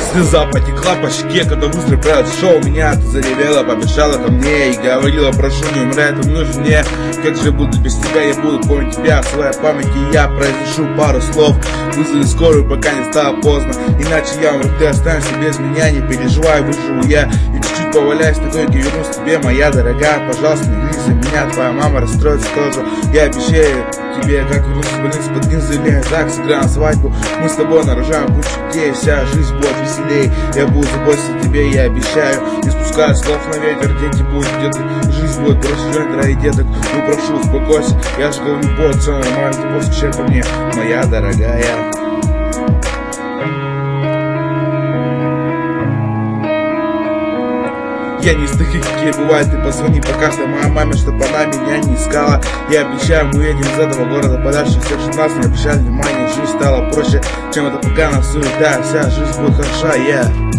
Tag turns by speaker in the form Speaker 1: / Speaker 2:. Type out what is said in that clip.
Speaker 1: Слеза потекла по щеке, когда быстро прошел меня. Ты заревела, побежала ко мне и говорила: прошу, не умирай, ты нужен мне. Как же буду без тебя, я буду помнить тебя. В своей памяти я произношу пару слов: вызови скорую, пока не стало поздно, иначе я умру, ты останешься без меня. Не переживай, выживу я и чуть-чуть поваляюсь на койке, вернусь к тебе, моя дорогая. Пожалуйста, не гнись за меня, твоя мама расстроится тоже. Я обещаю тебе, как вернусь в больницу под гнезд, так сыграем свадьбу. Мы с тобой нарожаем кучу детей, вся жизнь будет веселей. Я буду заботиться о тебе, я обещаю. Не спуская слов на ветер, дети будут где-то, жизнь будет проживать ради деток. Ну прошу, успокойся, я же говорю, будет все нормально, ты просто чек ко мне, моя дорогая. Я не из таких, какие бывают, ты позвони пока что моей маме, чтобы она меня не искала. Я обещаю, мы уедем из этого города подальше, всех же нас не обещали внимания. Жизнь стала проще, чем это поганая суета, вся жизнь будет хороша,